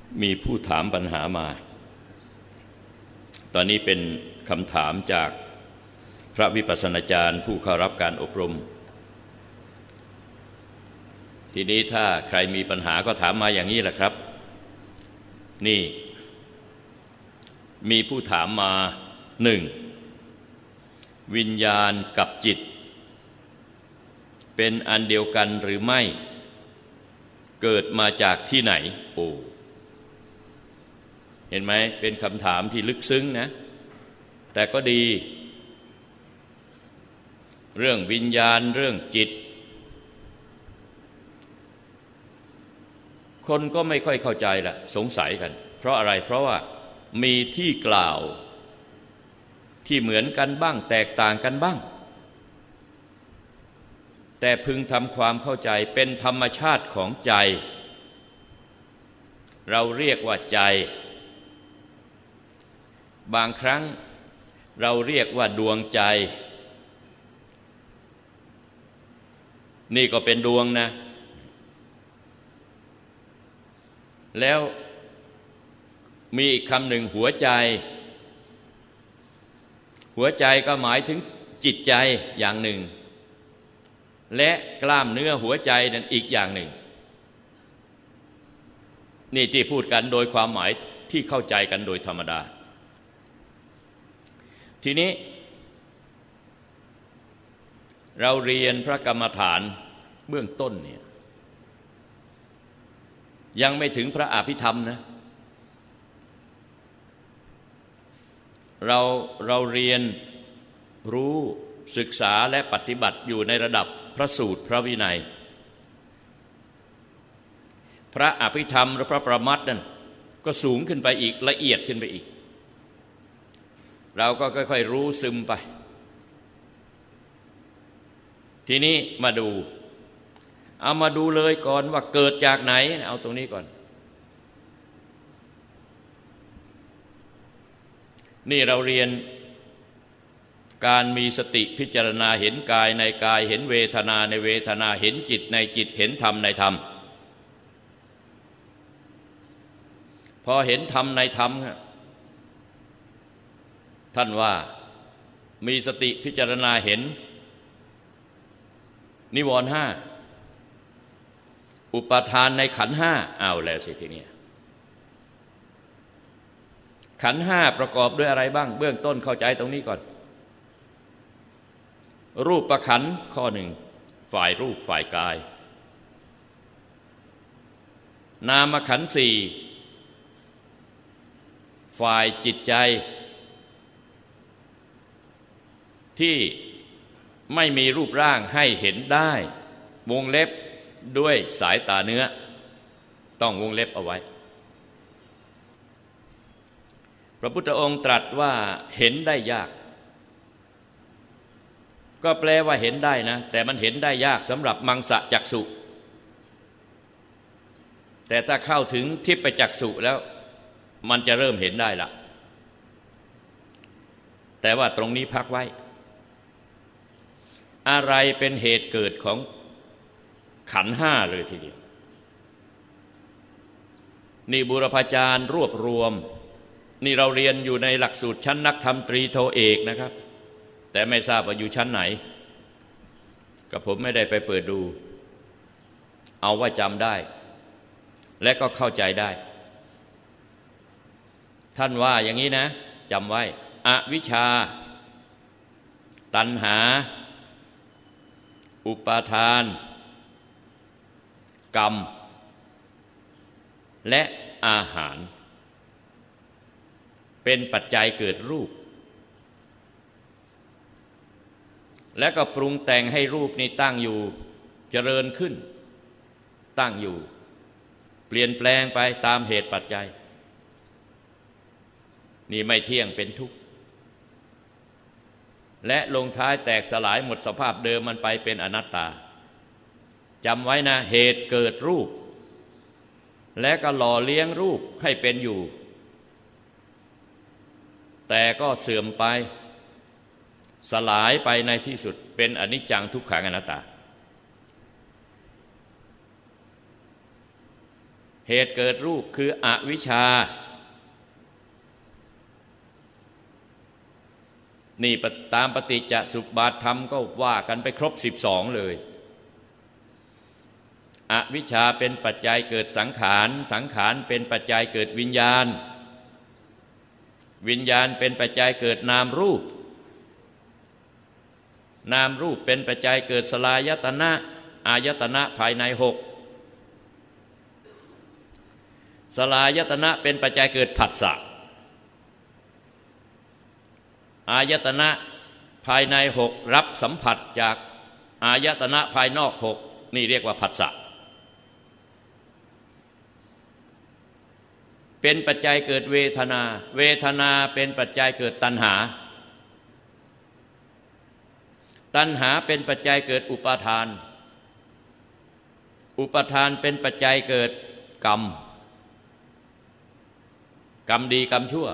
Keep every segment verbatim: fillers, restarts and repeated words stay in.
มีผู้ถามปัญหามาตอนนี้เป็นคำถามจากพระวิปัสสนาจารย์ผู้เข้ารับการอบรมทีนี้ถ้าใครมีปัญหาก็ถามมาอย่างนี้แหละครับนี่มีผู้ถามมาหนึ่งวิญญาณกับจิตเป็นอันเดียวกันหรือไม่เกิดมาจากที่ไหนโอ้เห็นไหมเป็นคำถามที่ลึกซึ้งนะแต่ก็ดีเรื่องวิญญาณเรื่องจิตคนก็ไม่ค่อยเข้าใจละสงสัยกันเพราะอะไรเพราะว่ามีที่กล่าวที่เหมือนกันบ้างแตกต่างกันบ้างแต่พึงทำความเข้าใจเป็นธรรมชาติของใจเราเรียกว่าใจบางครั้งเราเรียกว่าดวงใจนี่ก็เป็นดวงนะแล้วมีอีกคำหนึ่งหัวใจหัวใจก็หมายถึงจิตใจอย่างหนึ่งและกล้ามเนื้อหัวใจนั่นอีกอย่างหนึ่งนี่ที่พูดกันโดยความหมายที่เข้าใจกันโดยธรรมดาทีนี้เราเรียนพระกรรมฐานเบื้องต้นเนี่ยยังไม่ถึงพระอภิธรรมนะเราเราเรียนรู้ศึกษาและปฏิบัติอยู่ในระดับพระสูตรพระวินัยพระอภิธรรมและพระประมัตถ์นั่นก็สูงขึ้นไปอีกละเอียดขึ้นไปอีกเราก็ค่อยๆรู้ซึมไปทีนี้มาดูเอามาดูเลยก่อนว่าเกิดจากไหนเอาตรงนี้ก่อนนี่เราเรียนการมีสติพิจารณาเห็นกายในกายเห็นเวทนาในเวทนาเห็นจิตในจิตเห็นธรรมในธรรมพอเห็นธรรมในธรรมท่านว่ามีสติพิจารณาเห็นนิวรณ์ห้าอุปาทานในขันธ์ห้าเอาแล้วสิทีนี้ขันธ์ห้าประกอบด้วยอะไรบ้างเบื้องต้นเข้าใจตรงนี้ก่อนรูปขันธ์ข้อหนึ่งฝ่ายรูปฝ่ายกายนามขันธ์สี่ฝ่ายจิตใจที่ไม่มีรูปร่างให้เห็นได้วงเล็บด้วยสายตาเนื้อต้องวงเล็บเอาไว้พระพุทธองค์ตรัสว่าเห็นได้ยากก็แปลว่าเห็นได้นะแต่มันเห็นได้ยากสำหรับมังสจักษุแต่ถ้าเข้าถึงทิพจักษุแล้วมันจะเริ่มเห็นได้ละแต่ว่าตรงนี้พักไว้อะไรเป็นเหตุเกิดของขันธ์ห้าเลยทีเดียวนี่บูรพาจารย์รวบรวมนี่เราเรียนอยู่ในหลักสูตรชั้นนักธรรมตรีโทเอกนะครับแต่ไม่ทราบว่าอยู่ชั้นไหนก็ผมไม่ได้ไปเปิดดูเอาว่าจำได้และก็เข้าใจได้ท่านว่าอย่างนี้นะจำไว้อวิชชาตัณหาอุปาทานกรรมและอาหารเป็นปัจจัยเกิดรูปและก็ปรุงแต่งให้รูปนี้ตั้งอยู่เจริญขึ้นตั้งอยู่เปลี่ยนแปลงไปตามเหตุปัจจัยนี่ไม่เที่ยงเป็นทุกข์และลงท้ายแตกสลายหมดสภาพเดิมมันไปเป็นอนัตตาจำไว้นะเหตุเกิดรูปและก็หล่อเลี้ยงรูปให้เป็นอยู่แต่ก็เสื่อมไปสลายไปในที่สุดเป็นอนิจจังทุกขังอนัตตาเหตุเกิดรูปคืออวิชชานี่ตามปฏิจจสมุปบาทธรรมก็ว่ากันไปครบสิบสองเลยอวิชชาเป็นปัจจัยเกิดสังขารสังขารเป็นปัจจัยเกิดวิญญาณวิญญาณเป็นปัจจัยเกิดนามรูปนามรูปเป็นปัจจัยเกิดสลายตนะอายตนะภายในหกสลายตนะเป็นปัจจัยเกิดผัสสะอายตนะภายในหกรับสัมผัสจากอายตนะภายนอกหกนี่เรียกว่าผัสสะเป็นปัจจัยเกิดเวทนาเวทนาเป็นปัจจัยเกิดตัณหาตัณหาเป็นปัจจัยเกิดอุปาทานอุปาทานเป็นปัจจัยเกิดกรรมกรรมดีกรรมชั่ว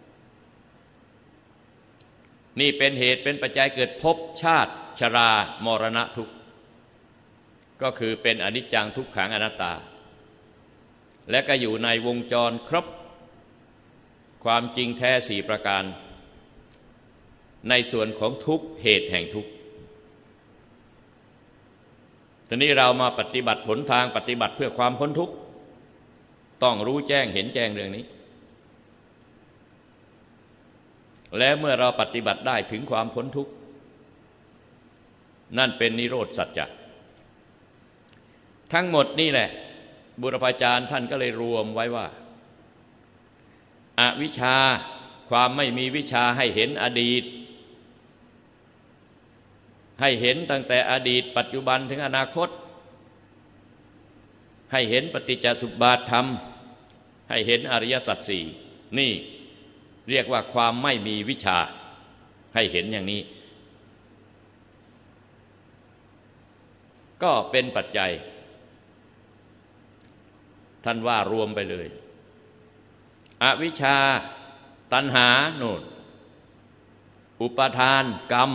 นี่เป็นเหตุเป็นปัจจัยเกิดภพชาติชรามรณะทุกข์ก็คือเป็นอนิจจังทุกขังอนัตตาและก็อยู่ในวงจรครบความจริงแท้สี่ประการในส่วนของทุกเหตุแห่งทุกข์ทีนี้เรามาปฏิบัติผลทางปฏิบัติเพื่อความพ้นทุกข์ต้องรู้แจ้งเห็นแจ้งเรื่องนี้และเมื่อเราปฏิบัติได้ถึงความพ้นทุกข์นั่นเป็นนิโรธสัจจะทั้งหมดนี่แหละบุรพาจารย์ท่านก็เลยรวมไว้ว่าอวิชชาความไม่มีวิชาให้เห็นอดีตให้เห็นตั้งแต่อดีตปัจจุบันถึงอนาคตให้เห็นปฏิจจสมุปบาทธรรมให้เห็นอริยสัจสี่นี่เรียกว่าความไม่มีวิชาให้เห็นอย่างนี้ก็เป็นปัจจัยท่านว่ารวมไปเลยอวิชชาตัณหาโน่นอุปาทานกรรม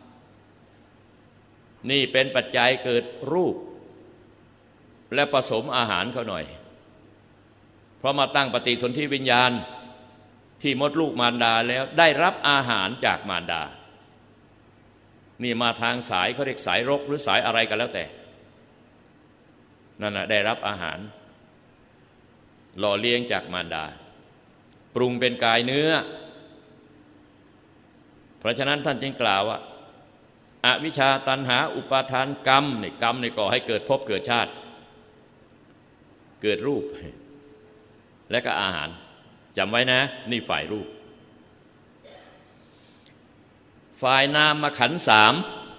นี่เป็นปัจจัยเกิดรูปและผสมอาหารเขาหน่อยเพราะมาตั้งปฏิสนธิวิญญาณที่มดลูกมารดาแล้วได้รับอาหารจากมารดานี่มาทางสายเขาเรียกสายรกหรือสายอะไรกันแล้วแต่นั่นน่ะได้รับอาหารหล่อเลี้ยงจากมารดาปรุงเป็นกายเนื้อเพราะฉะนั้นท่านจึงกล่าวว่าอวิชชาตัณหาอุปาทานกรรมนี่กรรมนี่ก่อให้เกิดภพเกิดชาติเกิดรูปและก็อาหารจำไว้นะนี่ฝ่ายรูปฝ่ายนามขันธ์สาม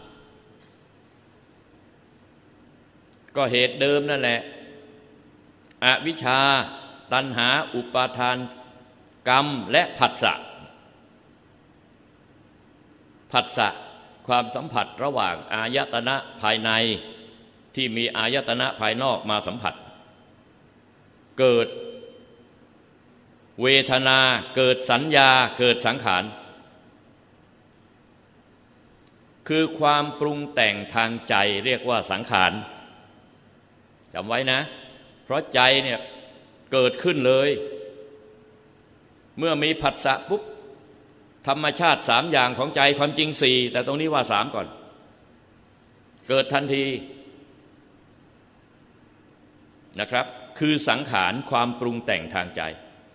ก็เหตุเดิมนั่นแหละอวิชชาตัณหาอุปาทานกรรมและผัสสะผัสสะความสัมผัสระหว่างอายตนะภายในที่มีอายตนะภายนอกมาสัมผัสเกิดเวทนาเกิดสัญญาเกิดสังขารคือความปรุงแต่งทางใจเรียกว่าสังขารจำไว้นะเพราะใจเนี่ยเกิดขึ้นเลยเมื่อมีผัสสะปุ๊บธรรมชาติสามอย่างของใจความจริงสี่แต่ตรงนี้ว่าสามก่อนเกิดทันทีนะครับคือสังขารความปรุงแต่งทางใจ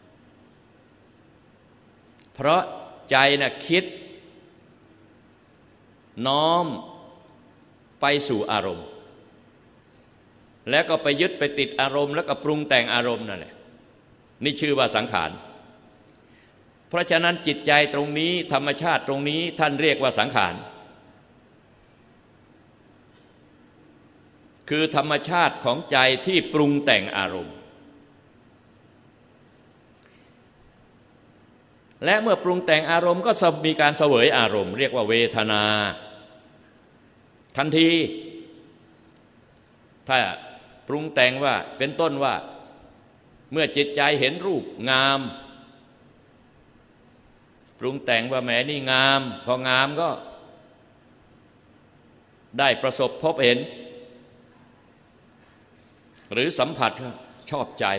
เพราะใจน่ะคิดน้อมไปสู่อารมณ์แล้วก็ไปยึดไปติดอารมณ์แล้วก็ปรุงแต่งอารมณ์นั่นแหละนี่ชื่อว่าสังขารเพราะฉะนั้นจิตใจตรงนี้ธรรมชาติตรงนี้ท่านเรียกว่าสังขารคือธรรมชาติของใจที่ปรุงแต่งอารมณ์และเมื่อปรุงแต่งอารมณ์ก็มีการเสวยอารมณ์เรียกว่าเวทนาทันทีถ้าปรุงแต่งว่าเป็นต้นว่าเมื่อจิตใจเห็นรูปงามปรุงแต่งว่าแหมนี่งามพองามก็ได้ประสบพบเห็นหรือสัมผัสชอบใจ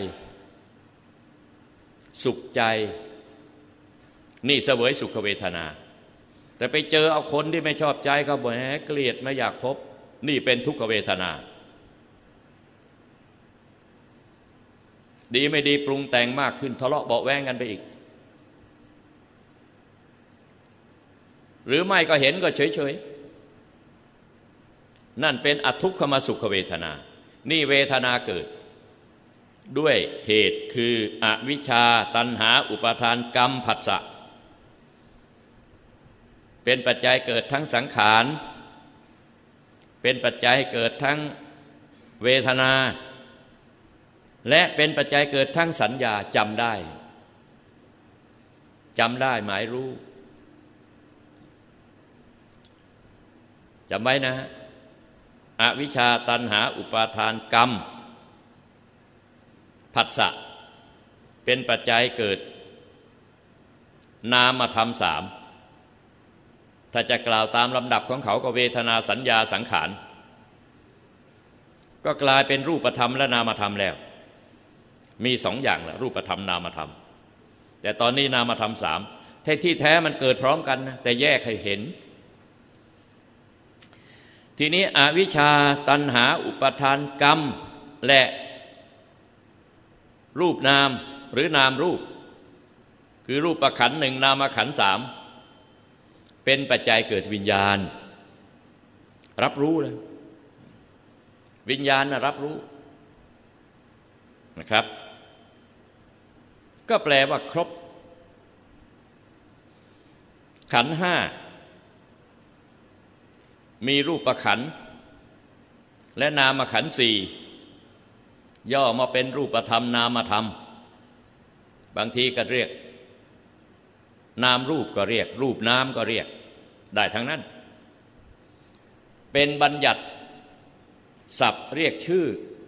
สุขใจนี่เสวยสุขเวทนาแต่ไปเจอเอาคนที่ไม่ชอบใจเขาบอกแหมเกลียดไม่อยากพบนี่เป็นทุกขเวทนาดีไม่ดีปรุงแต่งมากขึ้นทะเลาะเบาะแว้งกันไปอีกหรือไม่ก็เห็นก็เฉยๆนั่นเป็นอทุกขมสุขเวทนานี่เวทนาเกิดด้วยเหตุคืออวิชชาตัณหาอุปาทานกรรมผัสสะเป็นปัจจัยเกิดทั้งสังขารเป็นปัจจัยเกิดทั้งเวทนาและเป็นปัจจัยเกิดทั้งสัญญาจำได้จำได้หมายรู้จำไว้นะอวิชชาตัณหาอุปาทานกรรมผัสสะเป็นปัจจัยเกิดนามธรรมสามถ้าจะกล่าวตามลำดับของเขาก็เวทนาสัญญาสังขารก็กลายเป็นรูปธรรมและนามธรรมแล้วมีสองอย่างแหละรูปธรรมนามธรรมแต่ตอนนี้นามธรรมสามแท้ที่แท้มันเกิดพร้อมกันนะแต่แยกให้เห็นทีนี้อวิชชาตัณหาอุปาทานกรรมและรูปนามหรือนามรูปคือรูปขันธ์หนึ่งนามขันธ์สามเป็นปัจจัยเกิดวิญญาณรับรู้เลยวิญญาณนะรับรู้นะครับก็แปลว่าครบขันธ์ห้ามีรูปขันธ์และนามขันธ์สี่ย่อมาเป็นรูปธรรมนามธรรมบางทีก็เรียกนามรูปก็เรียกรูปนามก็เรียกได้ทั้งนั้นเป็นบัญญัติศัพท์เรียกชื่อ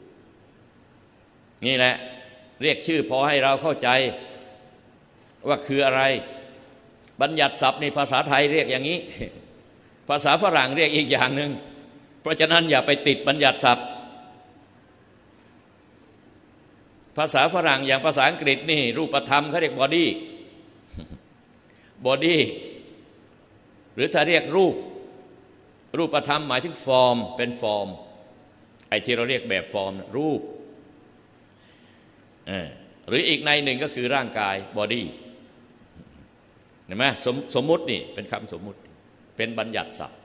นี่แหละเรียกชื่อพอให้เราเข้าใจว่าคืออะไรบัญญัติศัพท์ในภาษาไทยเรียกอย่างนี้ภาษาฝรั่งเรียกอีกอย่างหนึ่งเพราะฉะนั้นอย่าไปติดบัญญัติศัพท์ภาษาฝรั่งอย่างภาษาอังกฤษนี่รูปธรรมเขาเรียก body body หรือถ้าเรียกรูปรูปธรรมหมายถึงฟอร์มเป็นฟอร์มไอ้ที่เราเรียกแบบฟอร์มรูปหรืออีกในหนึ่งก็คือร่างกาย body เห็นไหมสมสมมุตินี่เป็นคำสมมุติเป็นบัญญัติศัพท์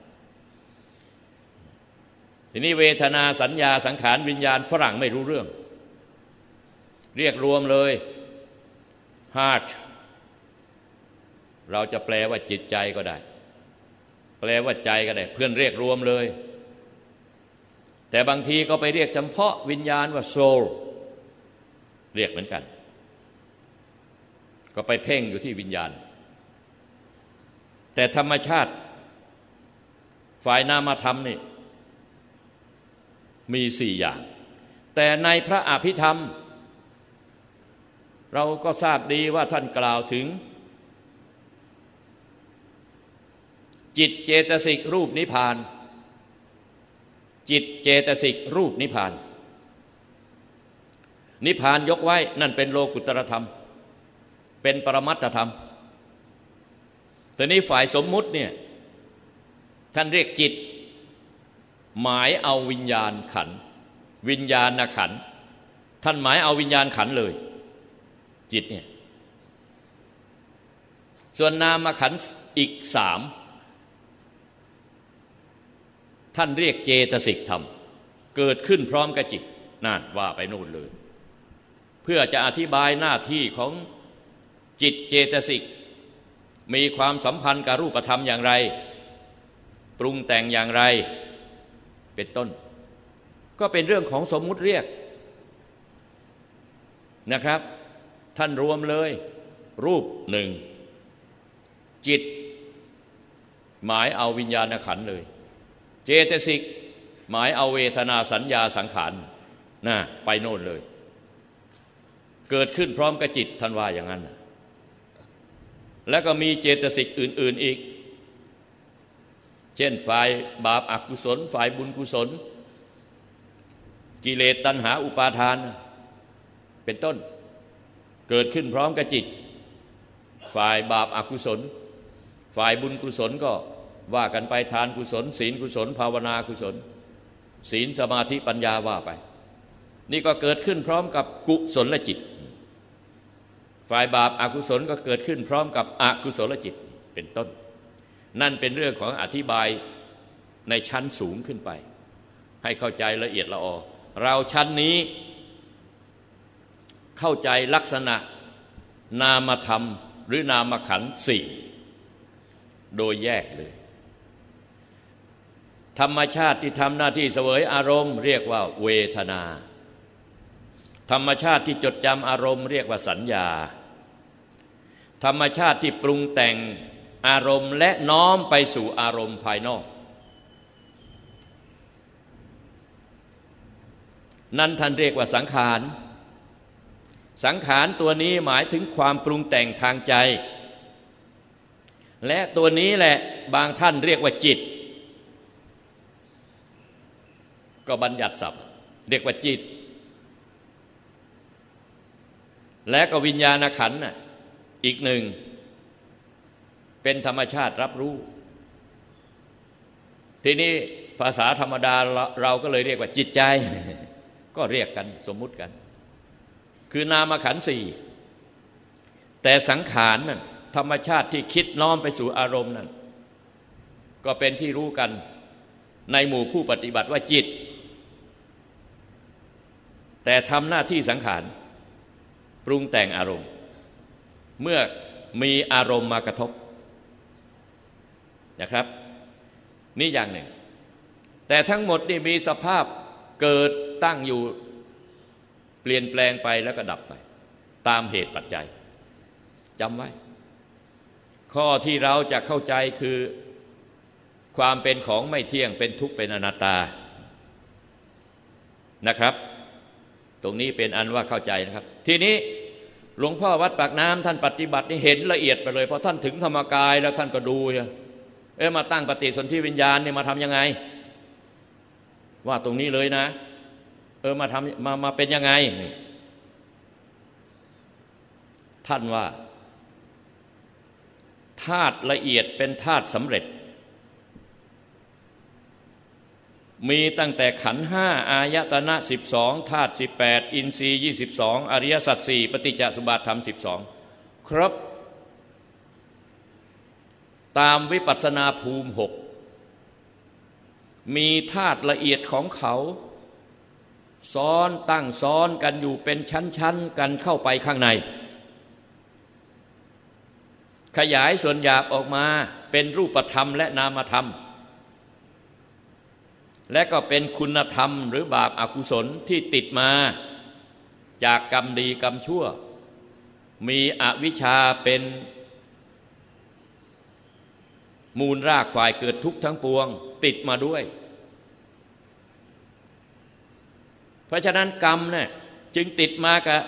ทีนี้เวทนาสัญญาสังขารวิญญาณฝรั่งไม่รู้เรื่องเรียกรวมเลย heart เราจะแปลว่าจิตใจก็ได้แปลว่าใจก็ได้เพื่อนเรียกรวมเลยแต่บางทีก็ไปเรียกเฉพาะวิญญาณว่า soul เรียกเหมือนกันก็ไปเพ่งอยู่ที่วิญญาณแต่ธรรมชาติฝ่ายนามธรรมนี่มีสี่อย่างแต่ในพระอภิธรรมเราก็ทราบดีว่าท่านกล่าวถึงจิตเจตสิกรูปนิพพานจิตเจตสิกรูปนิพพานนิพพานยกไว้นั่นเป็นโลกุตตรธรรมเป็นปรมัตถธรรมแต่นี้ฝ่ายสมมุติเนี่ยท่านเรียกจิตหมายเอาวิญญาณขันธ์วิญญาณขันธ์ท่านหมายเอาวิญญาณขันธ์เลยจิตเนี่ยส่วนนามขันธ์อีกสามท่านเรียกเจตสิกธรรมเกิดขึ้นพร้อมกับจิตนั่นว่าไปนู่นเลยเพื่อจะอธิบายหน้าที่ของจิตเจตสิกมีความสัมพันธ์กับรูปธรรมอย่างไรปรุงแต่งอย่างไรเป็นต้นก็เป็นเรื่องของสมมุติเรียกนะครับท่านรวมเลยรูปหนึ่งจิตหมายเอาวิญญาณขันธ์เลยเจตสิกหมายเอาเวทนาสัญญาสังขารนะไปโน่นเลยเกิดขึ้นพร้อมกับจิตท่านว่าอย่างนั้นแล้วก็มีเจตสิกอื่นๆอีกเช่นฝ่ายบาปอกุศลฝ่ายบุญกุศลกิเลสตัณหาอุปาทานเป็นต้นเกิดขึ้นพร้อมกับจิตฝ่ายบาปอกุศลฝ่ายบุญกุศลก็ว่ากันไปทานกุศลศีลกุศลภาวนากุศลศีลสมาธิปัญญาว่าไปนี่ก็เกิดขึ้นพร้อมกับกุศลจิตฝ่ายบาปอกุศลก็เกิดขึ้นพร้อมกับอกุศลจิตเป็นต้นนั่นเป็นเรื่องของอธิบายในชั้นสูงขึ้นไปให้เข้าใจละเอียดละออเราชั้นนี้เข้าใจลักษณะนามธรรมหรือนามขันธ์สี่โดยแยกเลยธรรมชาติที่ทำหน้าที่เสวยอารมณ์เรียกว่าเวทนาธรรมชาติที่จดจำอารมณ์เรียกว่าสัญญาธรรมชาติที่ปรุงแต่งอารมณ์และน้อมไปสู่อารมณ์ภายนอกนั่นท่านเรียกว่าสังขารสังขารตัวนี้หมายถึงความปรุงแต่งทางใจและตัวนี้แหละบางท่านเรียกว่าจิตก็บัญญัติศัพท์เรียกว่าจิตและก็วิญญาณขันธ์น่ะอีกหนึ่งเป็นธรรมชาติรับรู้ทีนี้ภาษาธรรมดาเราก็เลยเรียกว่าจิตใจก็เรียกกันสมมุติกันคือนามขันธ์สี่แต่สังขารนั่นธรรมชาติที่คิดน้อมไปสู่อารมณ์นั่นก็เป็นที่รู้กันในหมู่ผู้ปฏิบัติว่าจิตแต่ทำหน้าที่สังขารปรุงแต่งอารมณ์เมื่อมีอารมณ์มากระทบนะครับนี่อย่างหนึ่งแต่ทั้งหมดนี่มีสภาพเกิดตั้งอยู่เปลี่ยนแปลงไปแล้วก็ดับไปตามเหตุปัจจัยจำไว้ข้อที่เราจะเข้าใจคือความเป็นของไม่เที่ยงเป็นทุกข์เป็นอนัตตานะครับตรงนี้เป็นอันว่าเข้าใจนะครับทีนี้หลวงพ่อวัดปากน้ำท่านปฏิบัตินี่เห็นละเอียดไปเลยพอท่านถึงธรรมกายแล้วท่านก็ดูเอ๊ะมาตั้งปฏิสนธิวิญญาณเนี่ยมาทำยังไงว่าตรงนี้เลยนะเออมาทำมามาเป็นยังไงท่านว่าธาตุละเอียดเป็นธาตุสำเร็จมีตั้งแต่ขันธ์ห้าอายตนะสิบสองธาตุสิบแปดอินทรีย์ยี่สิบสองอริยสัจสี่ปฏิจจสมุปบาทธรรมสิบสองครบตามวิปัสสนาภูมิหกมีธาตุละเอียดของเขาซ้อนตั้งซ้อนกันอยู่เป็นชั้นๆกันเข้าไปข้างในขยายส่วนหยาบออกมาเป็นรูปธรรมและนามธรรมและก็เป็นคุณธรรมหรือบาปอกุศลที่ติดมาจากกรรมดีกรรมชั่วมีอวิชชาเป็นมูลรากฝ่ายเกิดทุกข์ทั้งปวงติดมาด้วยเพราะฉะนั้นกรรมเนี่ยจึงติดมากับ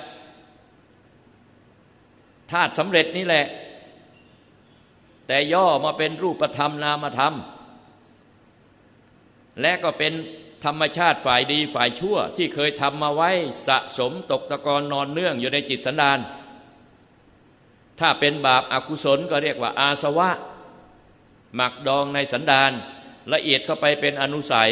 ธาตุสำเร็จนี่แหละแต่ย่อมาเป็นรูปธรรมนามธรรมและก็เป็นธรรมชาติฝ่ายดีฝ่ายชั่วที่เคยทำมาไว้สะสมตกตะกอนนอนเนื่องอยู่ในจิตสันดานถ้าเป็นบาปอกุศลก็เรียกว่าอาสวะหมักดองในสันดานละเอียดเข้าไปเป็นอนุสัย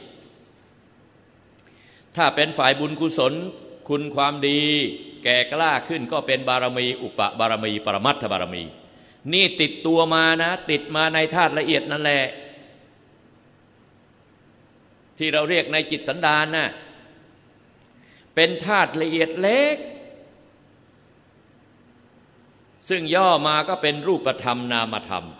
ถ้าเป็นฝ่ายบุญกุศลคุณความดีแก่กล้าขึ้นก็เป็นบารมีอุปบารมีปรมัตถบารมีนี่ติดตัวมานะติดมาในธาตุละเอียดนั่นแหละที่เราเรียกในจิตสันดานน่ะเป็นธาตุละเอียดเล็กซึ่งย่อมาก็เป็นรูปธรรมนามธรรม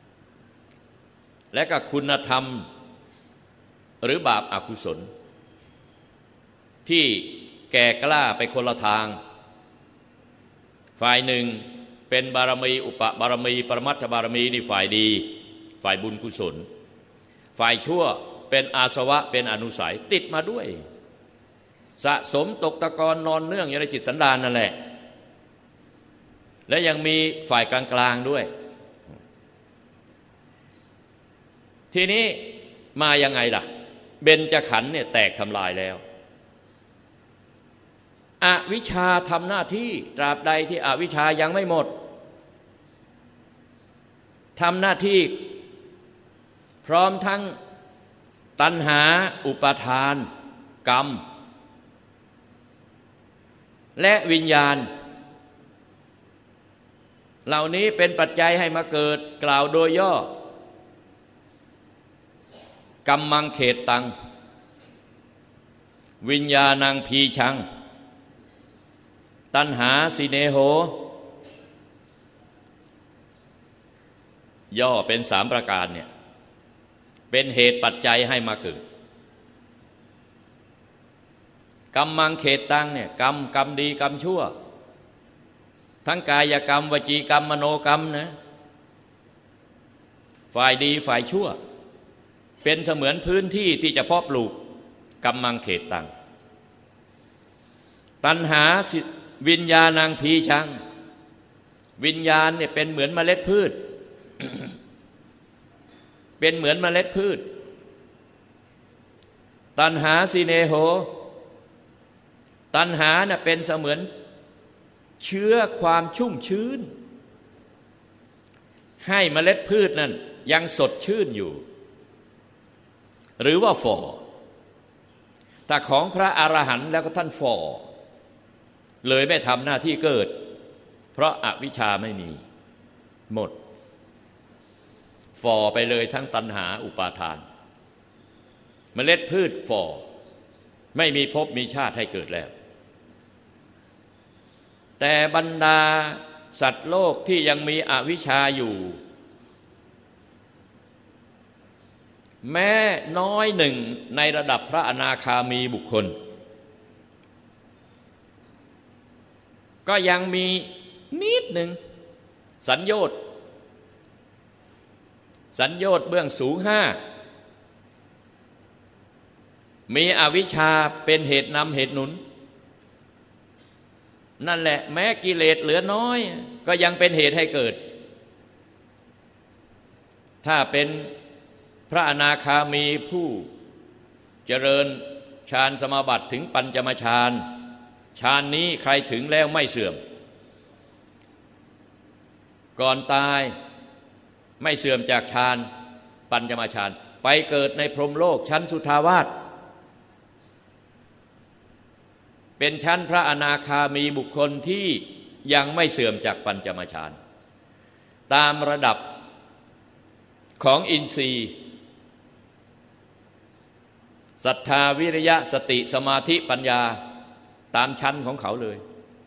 และก็คุณธรรมหรือบาปอกุศลที่แก่กล้าไปคนละทางฝ่ายหนึ่งเป็นบารมีอุปบารมีปรมัตถบารมีนี่ฝ่ายดีฝ่ายบุญกุศลฝ่ายชั่วเป็นอาสวะเป็นอนุสัยติดมาด้วยสะสมตกตะกอนนอนเนื่องอยู่ในจิตสันดานนั่นแหละและยังมีฝ่ายกลางๆด้วยทีนี้มายังไงล่ะเบญจขันธ์เนี่ยแตกทำลายแล้วอวิชชาทำหน้าที่ตราบใดที่อวิชชายังไม่หมดทำหน้าที่พร้อมทั้งตัณหาอุปาทานกรรมและวิญญาณเหล่านี้เป็นปัจจัยให้มาเกิดกล่าวโดยย่อกัมมังเขตตังวิญญาณังพีชังตัณหาสิเนโหย่อเป็นสามประการเนี่ยเป็นเหตุปัจจัยให้มาเกิดกัมมังเขตตังเนี่ยกรรมกรรมดีกรรมชั่วทั้งกายกรรมวจีกรรมมโนกรรมนะฝ่ายดีฝ่ายชั่วเป็นเสมือนพื้นที่ที่จะเพาะปลูกกัมมังเขตตังตัณหาวิญญาณังพีชังวิญญาณเนี่ยเป็นเหมือนเมล็ดพืช เป็นเหมือนเมล็ดพืชตัณหาสิเนโหตัณหาน่ะเป็นเสมือนเชื้อความชุ่มชื้นให้เมล็ดพืชนั้นยังสดชื่นอยู่หรือว่าฝ่อแต่ของพระอรหันต์แล้วก็ท่านฝ่อเลยไม่ทำหน้าที่เกิดเพราะอวิชชาไม่มีหมดฝ่อไปเลยทั้งตัณหาอุปาทานเมล็ดพืชฝ่อไม่มีภพมีชาติให้เกิดแล้วแต่บรรดาสัตว์โลกที่ยังมีอวิชชาอยู่แม้น้อยหนึ่งในระดับพระอนาคามีบุคคลก็ยังมีนิดหนึ่งสัญโยชน์สัญโยชน์เบื้องสูงห้ามีอวิชชาเป็นเหตุนำเหตุหนุนนั่นแหละแม้กิเลสเหลือน้อยก็ยังเป็นเหตุให้เกิดถ้าเป็นพระอนาคามีผู้เจริญฌานสมาบัติถึงปัญจมฌานฌานนี้ใครถึงแล้วไม่เสื่อมก่อนตายไม่เสื่อมจากฌานปัญจมฌานไปเกิดในพรหมโลกชั้นสุทาวาสเป็นชั้นพระอนาคามีบุคคลที่ยังไม่เสื่อมจากปัญจมฌานตามระดับของอินทรีย์ศรัทธาวิริยะสติสมาธิปัญญาตามชั้นของเขาเลย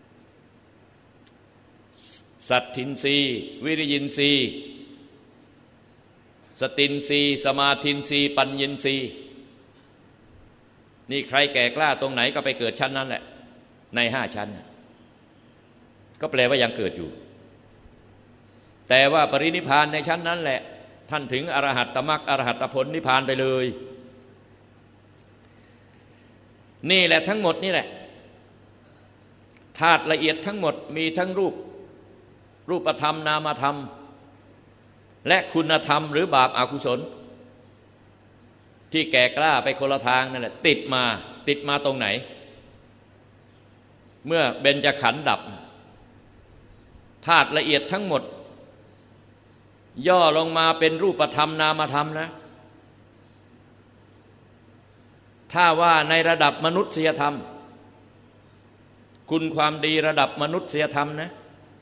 สัตทินทรีย์วิริยินทรีย์สตินทรีย์สมาธินทรีย์ปัญญินทรีย์นี่ใครแก่กล้าตรงไหนก็ไปเกิดชั้นนั้นแหละในห้าชั้นก็แปลว่ายังเกิดอยู่แต่ว่าปรินิพพานในชั้นนั้นแหละท่านถึงอรหัตตมรรคอรหัตตผลนิพพานไปเลยนี่แหละทั้งหมดนี่แหละธาตุละเอียดทั้งหมดมีทั้งรูปรูปธรรมนามธรรมและคุณธรรมหรือบาปอกุศลที่แก่กล้าไปคนละทางนั่นแหละติดมาติดมาตรงไหนเมื่อเบญจขันธ์ดับธาตุละเอียดทั้งหมดย่อลงมาเป็นรูปธรรมนามธรรมนะถ้าว่าในระดับมนุษยธรรมคุณความดีระดับมนุษยธรรมนะ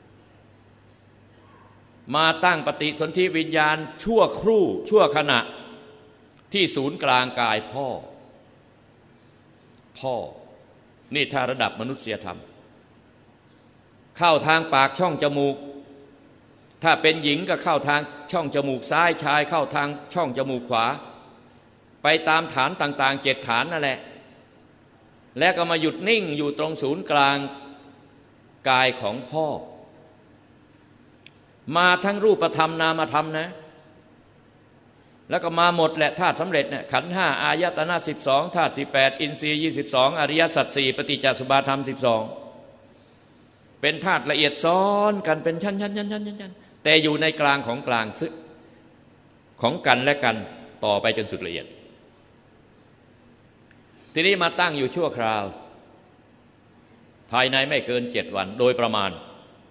มาตั้งปฏิสนธิวิญญาณชั่วครู่ชั่วขณะที่ศูนย์กลางกายพ่อพ่อนี่ถ้าระดับมนุษยธรรมเข้าทางปากช่องจมูกถ้าเป็นหญิงก็เข้าทางช่องจมูกซ้ายชายเข้าทางช่องจมูกขวาไปตามฐานต่างๆเจ็ดฐานนั่นแหละแล้วก็มาหยุดนิ่งอยู่ตรงศูนย์กลางกายของพ่อมาทั้งรูปธรรมนามธรรมนะแล้วก็มาหมดแหละธาตุสำเร็จเนี่ยขันธ์ห้าอายตนะสิบสองธาตุสิบแปดอินทรีย์ยี่สิบสองอริยสัจสี่ปฏิจจสมุปบาทธรรมสิบสองเป็นธาตุละเอียดซ้อนกันเป็นชั้นๆๆๆแต่อยู่ในกลางของกลางซึของกันและกันต่อไปจนสุดละเอียดทีนี้มาตั้งอยู่ชั่วคราวภายในไม่เกินเจ็ดวันโดยประมาณ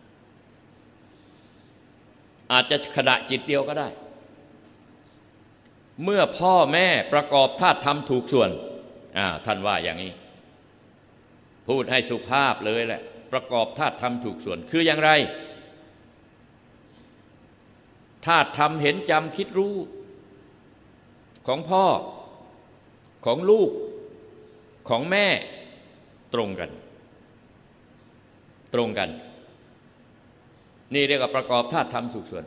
อาจจะขณะจิตเดียวก็ได้เมื่อพ่อแม่ประกอบธาตุธรรมถูกส่วนอ่าท่านว่าอย่างนี้พูดให้สุภาพเลยแหละประกอบธาตุธรรมถูกส่วนคืออย่างไรธาตุธรรมเห็นจำคิดรู้ของพ่อของลูกของแม่ตรงกันตรงกันนี่เรียกว่าประกอบธาตุธรรมถูกส่วน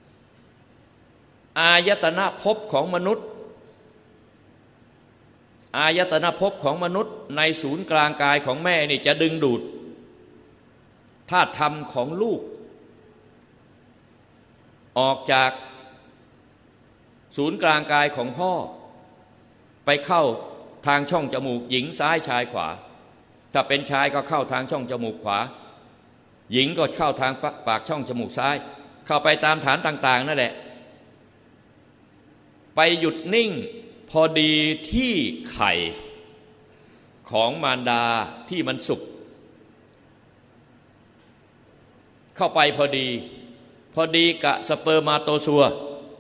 อายตนะภพของมนุษย์อายตนะภพของมนุษย์ในศูนย์กลางกายของแม่นี่จะดึงดูดธาตุธรรมของลูกออกจากศูนย์กลางกายของพ่อไปเข้าทางช่องจมูกหญิงซ้ายชายขวาถ้าเป็นชายก็เข้าทางช่องจมูกขวาหญิงก็เข้าทางปากช่องจมูกซ้ายเข้าไปตามฐานต่างๆนั่นแหละไปหยุดนิ่งพอดีที่ไข่ของมารดาที่มันสุกเข้าไปพอดีพอดีกับสเปอร์มาโตซัว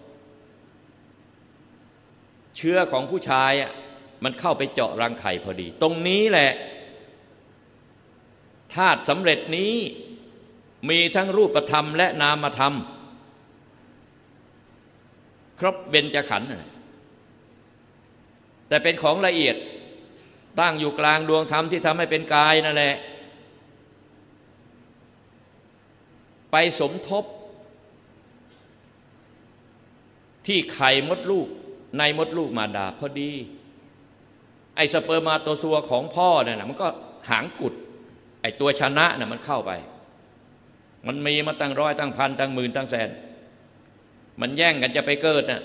เชื้อของผู้ชายอ่ะมันเข้าไปเจาะรังไข่พอดีตรงนี้แหละธาตุสำเร็จนี้มีทั้งรูปธรรมและนามธรรมครบเบญจขันธ์แต่เป็นของละเอียดตั้งอยู่กลางดวงธรรมที่ทำให้เป็นกายนั่นแหละไปสมทบที่ไข่มดลูกในมดลูกมารดาพอดีไอ้สเปอร์มาโตซัวของพ่อเนี่ยนะมันก็หางกุดไอ้ตัวชนะน่ะมันเข้าไปมันมีมาตั้งร้อยตั้งพันตั้งหมื่นตั้งแสนมันแย่งกันจะไปเกิดน่ะ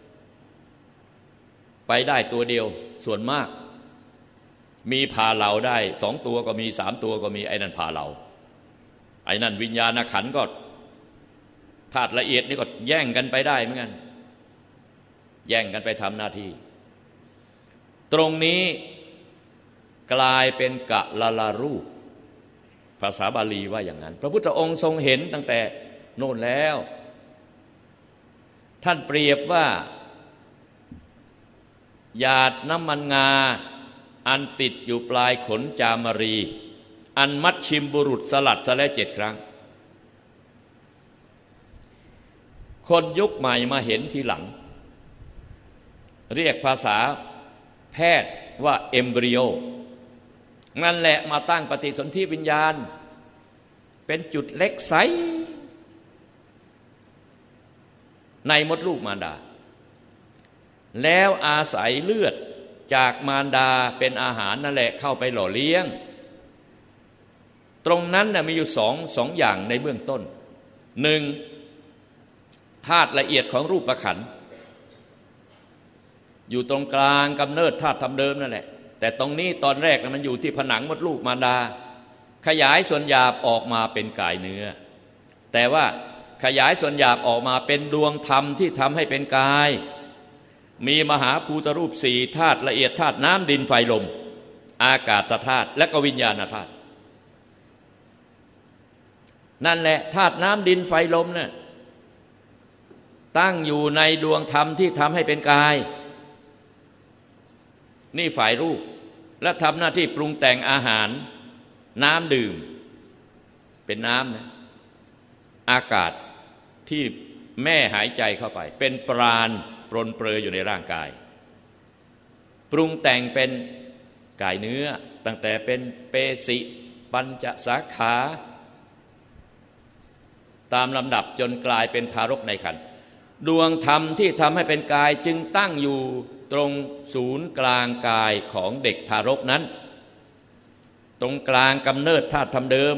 ไปได้ตัวเดียวส่วนมากมีพาเหล่าได้สองตัวก็มีสามตัวก็มีไอ้นั่นพาเหล่าไอ้นั่นวิญญาณขันธ์ก็ธาตุละเอียดนี่ก็แย่งกันไปได้เหมือนกันแย่งกันไปทำหน้าที่ตรงนี้กลายเป็นกะละละรูปภาษาบาลีว่าอย่างนั้นพระพุทธองค์ทรงเห็นตั้งแต่โน่นแล้วท่านเปรียบว่าหยาดน้ำมันงาอันติดอยู่ปลายขนจามรีอันมัดชิมบุรุษสลัดซะแล้วเจ็ดครั้งคนยุคใหม่มาเห็นทีหลังเรียกภาษาแพทย์ว่าเอมบริโอนั่นแหละมาตั้งปฏิสนธิวิญญาณเป็นจุดเล็กใสในมดลูกมารดาแล้วอาศัยเลือดจากมารดาเป็นอาหารนั่นแหละเข้าไปหล่อเลี้ยงตรงนั้นนะมีอยู่สองสองอย่างในเบื้องต้นหนึ่งธาตุละเอียดของรูปขันธ์อยู่ตรงกลางกำเนิดธาตุธรรมเดิมนั่นแหละแต่ตรงนี้ตอนแรกนะมันอยู่ที่ผนังมดลูกมารดาขยายส่วนหยาบออกมาเป็นกายเนื้อแต่ว่าขยายส่วนหยาบออกมาเป็นดวงธรรมที่ทำให้เป็นกายมีมหาภูตรูปสี่ธาตุละเอียดธาตุน้ำดินไฟลมอากาศธาตุและก็วิญญาณธาตุนั่นแหละธาตุน้ำดินไฟลมเนี่ยตั้งอยู่ในดวงธรรมที่ทำให้เป็นกายนี่ฝ่ายรูปและทำหน้าที่ปรุงแต่งอาหารน้ำดื่มเป็นน้ำนะอากาศที่แม่หายใจเข้าไปเป็นปราณปรนเปรออยู่ในร่างกายปรุงแต่งเป็นกายเนื้อตั้งแต่เป็นเปสิปัญจสาขาตามลำดับจนกลายเป็นทารกในครรภ์ดวงธรรมที่ทำให้เป็นกายจึงตั้งอยู่ตรงศูนย์กลางกายของเด็กทารกนั้นตรงกลางกำเนิดธาตุธรรมเดิม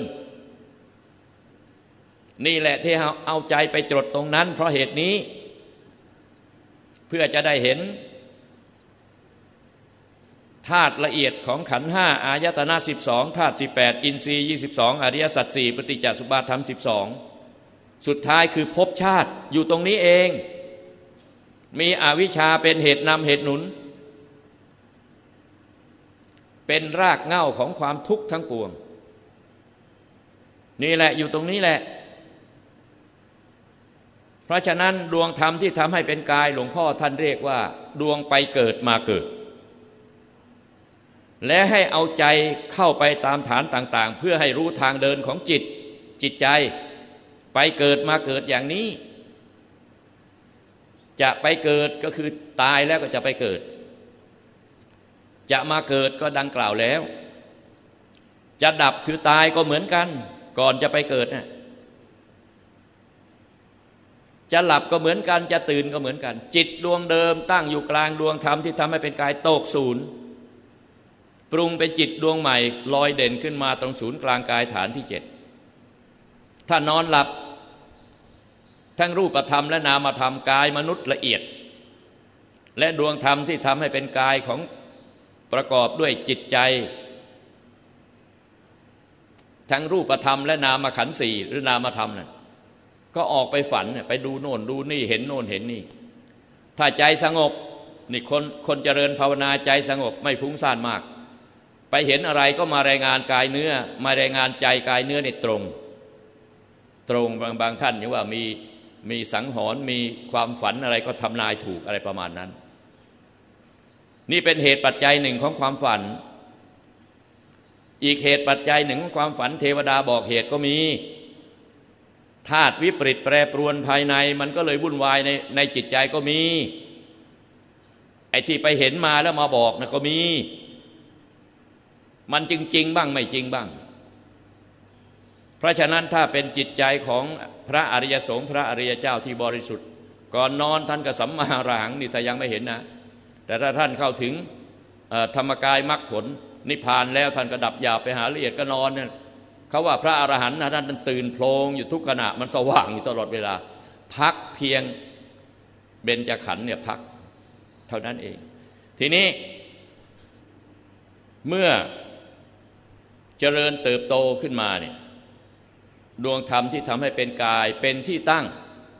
นี่แหละที่เอาใจไปจดตรงนั้นเพราะเหตุนี้เพื่อจะได้เห็นธาตุละเอียดของขันธ์ห้าอายตนะสิบสองธาตุสิบแปดอินทรีย์ยี่สิบสองอริยสัจสี่ปฏิจจสมุปบาทธรรมสิบสองสุดท้ายคือภพชาติอยู่ตรงนี้เองมีอวิชชาเป็นเหตุนำเหตุหนุนเป็นรากเหง้าของความทุกข์ทั้งปวงนี่แหละอยู่ตรงนี้แหละเพราะฉะนั้นดวงธรรมที่ทำให้เป็นกายหลวงพ่อท่านเรียกว่าดวงไปเกิดมาเกิดและให้เอาใจเข้าไปตามฐานต่างๆเพื่อให้รู้ทางเดินของจิตจิตใจไปเกิดมาเกิดอย่างนี้จะไปเกิดก็คือตายแล้วก็จะไปเกิดจะมาเกิดก็ดังกล่าวแล้วจะดับคือตายก็เหมือนกันก่อนจะไปเกิดน่ะจะหลับก็เหมือนกันจะตื่นก็เหมือนกันจิตดวงเดิมตั้งอยู่กลางดวงธรรมที่ทำให้เป็นกายตกศูนย์ปรุงเป็นจิตดวงใหม่ลอยเด่นขึ้นมาตรงศูนย์กลางกายฐานที่เจ็ดถ้านอนหลับทั้งรูปธรรมและนามธรรมกายมนุษย์ละเอียดและดวงธรรมที่ทำให้เป็นกายของประกอบด้วยจิตใจทั้งรูปธรรมและนามขันธ์สี่หรือนามธรรมนั่นก็ออกไปฝันไปดูโน่นดูนี่เห็นโน่นเห็นนี่ถ้าใจสงบนี่คนคนเจริญภาวนาใจสงบไม่ฟุ้งซ่านมากไปเห็นอะไรก็มารายงานกายเนื้อมารายงานใจกายเนื้อนี่ตรงตรงบางบางท่านอย่างว่ามีมีสังหรณ์มีความฝันอะไรก็ทำนายถูกอะไรประมาณนั้นนี่เป็นเหตุปัจจัยหนึ่งของความฝันอีกเหตุปัจจัยหนึ่งของความฝันเทวดาบอกเหตุก็มีธาตุวิปริตแปรปรวนภายในมันก็เลยวุ่นวายในในจิตใจก็มีไอ้ที่ไปเห็นมาแล้วมาบอกนะก็มีมันจริงๆบ้างไม่จริงบ้างเพราะฉะนั้นถ้าเป็นจิตใจของพระอริยสงฆ์พระอริยเจ้าที่บริสุทธิ์ก่อนนอนท่านก็สัมมาอรหังนี่ถ้ายังไม่เห็นนะแต่ถ้าท่านเข้าถึงธรรมกายมรรคผลนิพพานแล้วท่านก็ดับหยาบไปหาละเอียดก็นอนเนี่ยเขาว่าพระอรหันต์นะท่านตื่นโพลงอยู่ทุกขณะมันสว่างอยู่ตลอดเวลาพักเพียงเบญจขันธ์เนี่ยพักเท่านั้นเองทีนี้เมื่อเจริญเติบโตขึ้นมาเนี่ยดวงธรรมที่ทำให้เป็นกายเป็นที่ตั้ง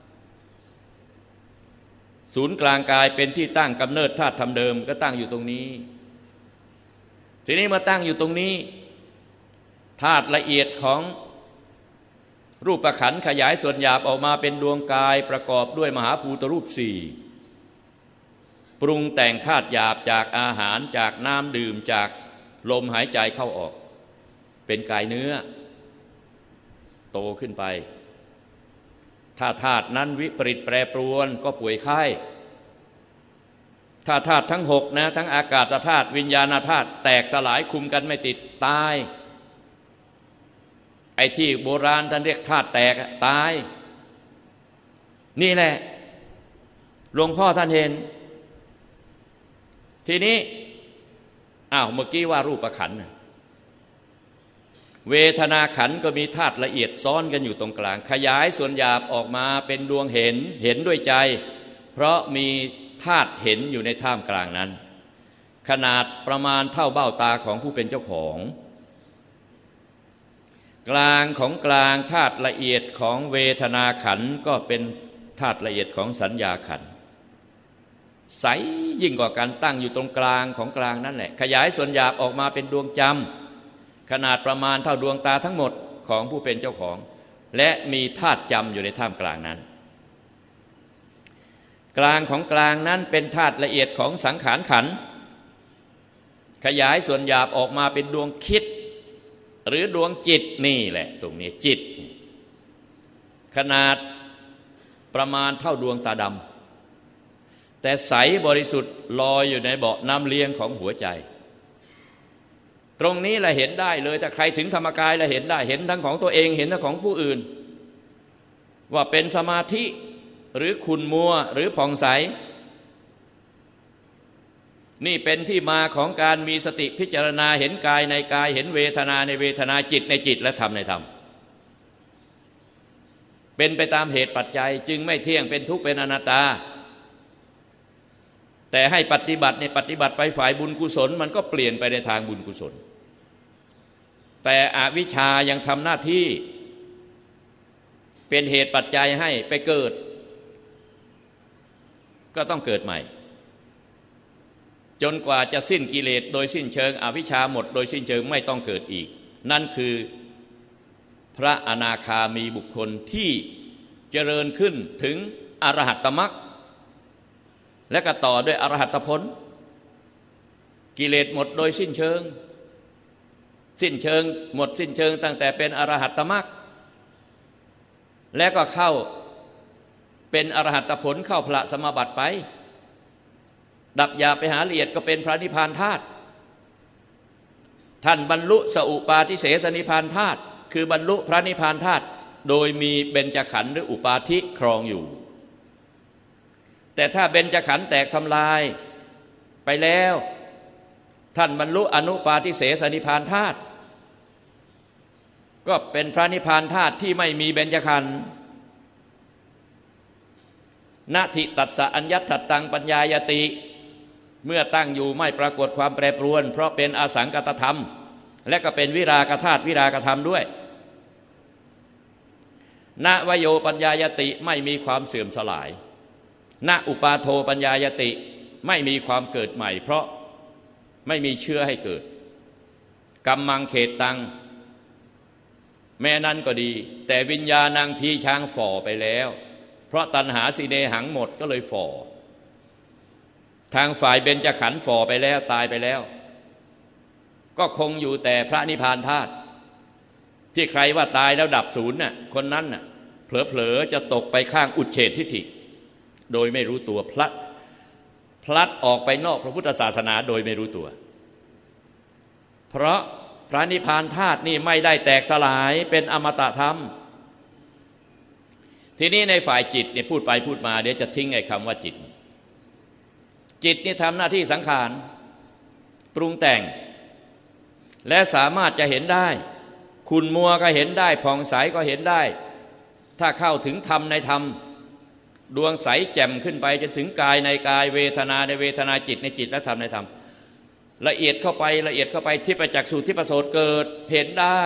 ศูนย์กลางกายเป็นที่ตั้งกำเนิดธาตุธรรมเดิมก็ตั้งอยู่ตรงนี้ทีนี้มาตั้งอยู่ตรงนี้ธาตุละเอียดของรูปขันธ์ขยายส่วนหยาบออกมาเป็นดวงกายประกอบด้วยมหาภูตรูปสี่ปรุงแต่งธาตุหยาบจากอาหารจากน้ำดื่มจากลมหายใจเข้าออกเป็นกายเนื้อโตขึ้นไปถ้าธาตุนั้นวิปริตแปรปรวนก็ป่วยไข้ถ้าธาตุทั้งหกนะทั้งอากาศธาตุวิญญาณธาตุแตกสลายคุมกันไม่ติดตายไอ้ที่โบราณท่านเรียกธาตุแตกตายนี่แหละหลวงพ่อท่านเห็นทีนี้อ้าวเมื่อกี้ว่ารูปขันธ์เวทนาขันธ์ก็มีธาตุละเอียดซ้อนกันอยู่ตรงกลางขยายส่วนหยาบออกมาเป็นดวงเห็นเห็นด้วยใจเพราะมีธาตุเห็นอยู่ในท่ามกลางนั้นขนาดประมาณเท่าเบ้าตาของผู้เป็นเจ้าของกลางของกลางธาตุละเอียดของเวทนาขันธ์ก็เป็นธาตุละเอียดของสัญญาขันธ์ใสยิ่งกว่าการตั้งอยู่ตรงกลางของกลางนั่นแหละขยายส่วนหยาบออกมาเป็นดวงจำขนาดประมาณเท่าดวงตาทั้งหมดของผู้เป็นเจ้าของและมีธาตุจำอยู่ในท่ามกลางนั้นกลางของกลางนั้นเป็นธาตุละเอียดของสังขารขันธ์ขยายส่วนหยาบออกมาเป็นดวงคิดหรือดวงจิตนี่แหละตรงนี้จิตขนาดประมาณเท่าดวงตาดำแต่ใสบริสุทธิ์ลอยอยู่ในเบาะน้ำเลี้ยงของหัวใจตรงนี้แหละเห็นได้เลยถ้าใครถึงธรรมกายแล้วเห็นได้เห็นทั้งของตัวเองเห็นทั้งของผู้อื่นว่าเป็นสมาธิหรือขุ่นมัวหรือผ่องใสนี่เป็นที่มาของการมีสติพิจารณาเห็นกายในกายเห็นเวทนาในเวทนาจิตในจิตและธรรมในธรรมเป็นไปตามเหตุปัจจัยจึงไม่เที่ยงเป็นทุกข์เป็นอนัตตาแต่ให้ปฏิบัติในปฏิบัติไปฝ่ายบุญกุศลมันก็เปลี่ยนไปในทางบุญกุศลแต่อวิชชายังทำหน้าที่เป็นเหตุปัจจัยให้ไปเกิดก็ต้องเกิดใหม่จนกว่าจะสิ้นกิเลสโดยสิ้นเชิงอวิชชาหมดโดยสิ้นเชิงไม่ต้องเกิดอีกนั่นคือพระอนาคามีบุคคลที่เจริญขึ้นถึงอรหัตตมรรคและก็ต่อด้วยอรหัตผลกิเลสหมดโดยสิ้นเชิงสิ้นเชิงหมดสิ้นเชิงตั้งแต่เป็นอรหัตตมรรคและก็เข้าเป็นอรหัตผลเข้าพระสมบัติไปดับหยาบไปหาละเอียดก็เป็นพระนิพพานธาตุท่านบรรลุสอุปาทิเสสนิพพานธาตุคือบรรลุพระนิพพานธาตุโดยมีเบญจขันธ์หรืออุปาทิครองอยู่แต่ถ้าเบญจขันธ์แตกทำลายไปแล้วท่านบรรลุอนุปาทิเสสนิพพานธาตุก็เป็นพระนิพพานธาตุที่ไม่มีเบญจขันธ์นาทิตัสสะอัญญัตถตังปัญญายติเมื่อตั้งอยู่ไม่ปรากฏความแปรปรวนเพราะเป็นอสังกัตธรรมและก็เป็นวิรากธาตุวิรากธรรมด้วยณวโยปัญญายติไม่มีความเสื่อมสลายณอุปาโทปัญญายติไม่มีความเกิดใหม่เพราะไม่มีเชื้อให้เกิดกัมมังเขตตังแม้นั้นก็ดีแต่วิญญาณังพีช้างฝ่อไปแล้วเพราะตัณหาสีเนหังหมดก็เลยฝ่อทางฝ่ายเบญจขันธ์ฝ่อไปแล้วตายไปแล้วก็คงอยู่แต่พระนิพพานธาตุที่ใครว่าตายแล้วดับศูนย์น่ะคนนั้นน่ะเผลอๆจะตกไปข้างอุเฉททิฏฐิโดยไม่รู้ตัวพลัดพลัดออกไปนอกพระพุทธศาสนาโดยไม่รู้ตัวเพราะพระนิพพานธาตุนี่ไม่ได้แตกสลายเป็นอมตะธรรมทีนี้ในฝ่ายจิตเนี่ยพูดไปพูดมาเดี๋ยวจะทิ้งไอ้คำว่าจิตจิตนี่ทำหน้าที่สังขารปรุงแต่งและสามารถจะเห็นได้ขุ่นมัวก็เห็นได้ผ่องใสก็เห็นได้ถ้าเข้าถึงธรรมในธรรมดวงใสแจ่มขึ้นไปจนถึงกายในกายเวทนาในเวทนาจิตในจิตและธรรมในธรรมละเอียดเข้าไปละเอียดเข้าไปทิพจักษุทิพโสตเกิดเห็นได้